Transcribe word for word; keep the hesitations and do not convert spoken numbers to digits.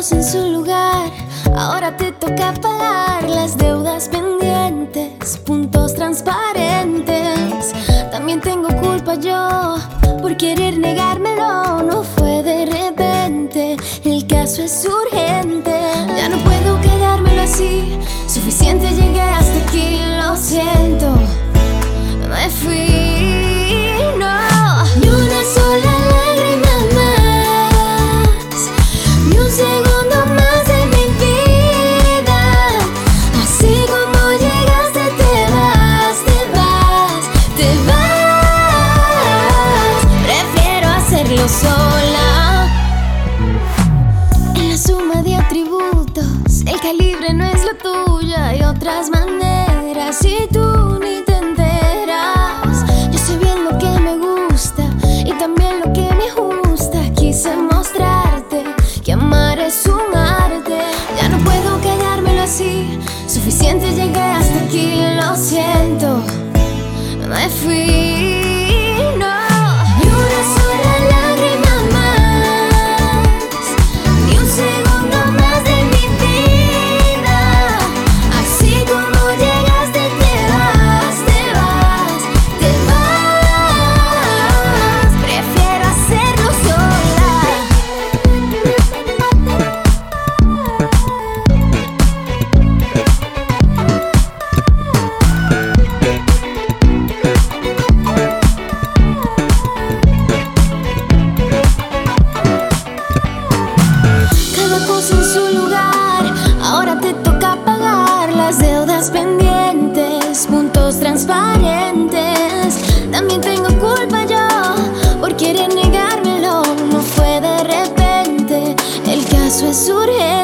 cosa en su lugar. Ahora te toca pagar las deudas pendientes, puntos transparentes. También tengo culpa yo por querer negármelo. No fue de repente, el caso es urgente. Ya no puedo quedármelo así, suficiente, llegué hasta aquí. Lo siento, me fui, no. Ni una sola lágrima más, ni un segundo más de mi vida. Así como llegaste te vas, te vas, te vas. Prefiero hacerlo sola. En la suma de atributos, el calibre no es lo tuyo. Hay otras maneras y tú ni te enteras. Yo sé bien lo que me gusta y también lo que me gusta. Quise mostrarte que amar es un arte. Ya no puedo quedármelo así, suficiente, llegué hasta aquí. Lo siento, me fui, no. Ni una sola lágrima más, ni un segundo más de mi vida. Así como llegaste te vas, te vas, te vas. Prefiero hacerlo sola. Cada cosa en su lugar. Ahora te toca pagar las deudas pendientes, puntos transparentes. También tengo culpa yo por querer negármelo. No fue de repente, el caso es urgente.